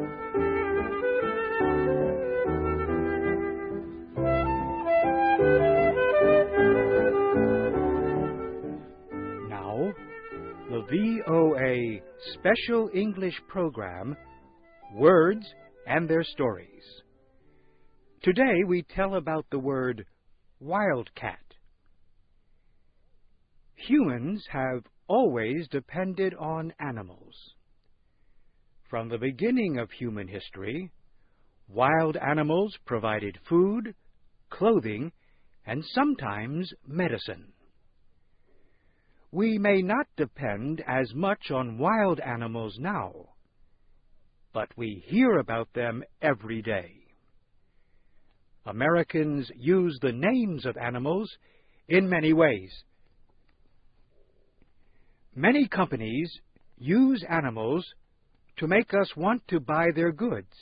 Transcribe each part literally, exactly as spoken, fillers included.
Now, the V O A Special English Program, Words and Their Stories. Today we tell about the word wildcat. Humans have always depended on animals. From the beginning of human history, wild animals provided food, clothing, and sometimes medicine. We may not depend as much on wild animals now, but we hear about them every day. Americans use the names of animals in many ways. Many companies use animals to make us want to buy their goods.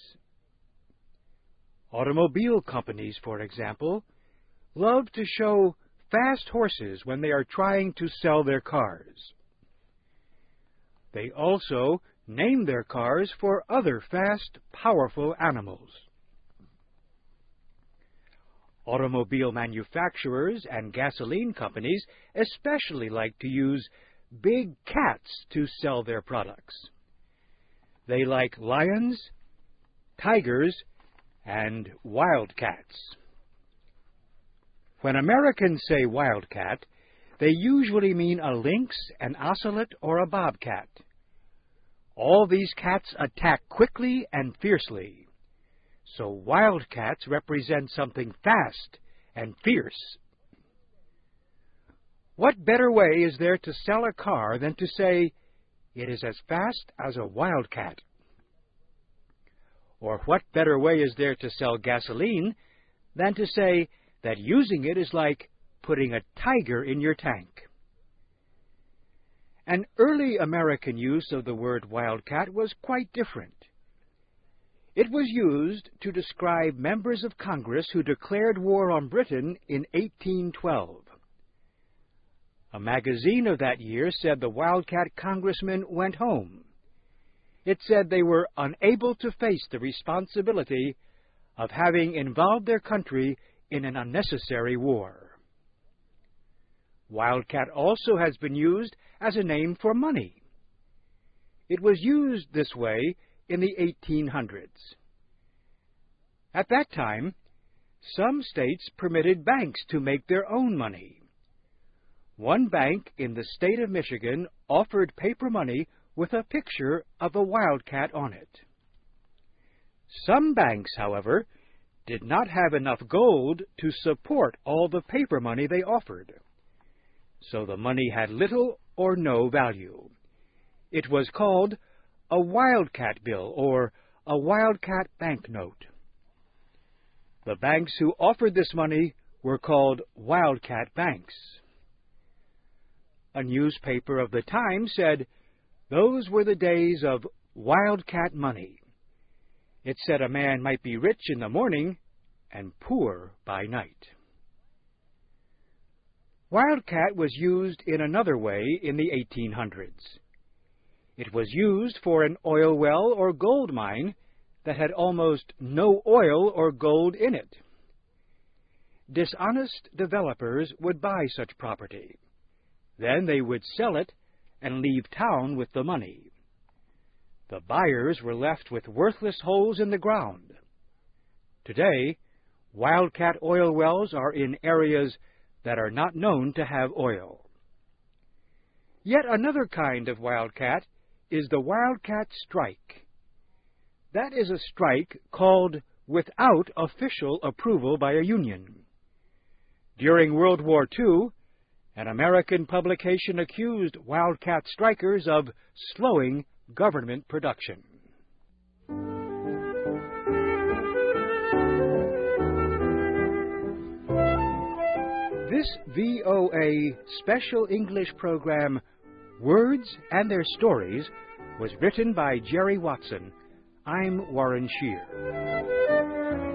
Automobile companies, for example, love to show fast horses when they are trying to sell their cars. They also name their cars for other fast, powerful animals. Automobile manufacturers and gasoline companies especially like to use big cats to sell their products. They like lions, tigers, and wildcats. When Americans say wildcat, they usually mean a lynx, an ocelot, or a bobcat. All these cats attack quickly and fiercely, so wildcats represent something fast and fierce. What better way is there to sell a car than to say, it is as fast as a wildcat? Or what better way is there to sell gasoline than to say that using it is like putting a tiger in your tank? An early American use of the word wildcat was quite different. It was used to describe members of Congress who declared war on Britain in eighteen twelve. A magazine of that year said the wildcat congressmen went home. It said they were unable to face the responsibility of having involved their country in an unnecessary war. Wildcat also has been used as a name for money. It was used this way in the eighteen hundreds. At that time, some states permitted banks to make their own money. One bank in the state of Michigan offered paper money with a picture of a wildcat on it. Some banks, however, did not have enough gold to support all the paper money they offered, so the money had little or no value. It was called a wildcat bill or a wildcat banknote. The banks who offered this money were called wildcat banks. A newspaper of the time said those were the days of wildcat money. It said a man might be rich in the morning and poor by night. Wildcat was used in another way in the eighteen hundreds. It was used for an oil well or gold mine that had almost no oil or gold in it. Dishonest developers would buy such property. Then they would sell it and leave town with the money. The buyers were left with worthless holes in the ground. Today, wildcat oil wells are in areas that are not known to have oil. Yet another kind of wildcat is the wildcat strike. That is a strike called without official approval by a union. During World War Two, an American publication accused wildcat strikers of slowing government production. This V O A Special English Program, Words and Their Stories, was written by Jerry Watson. I'm Warren Shear.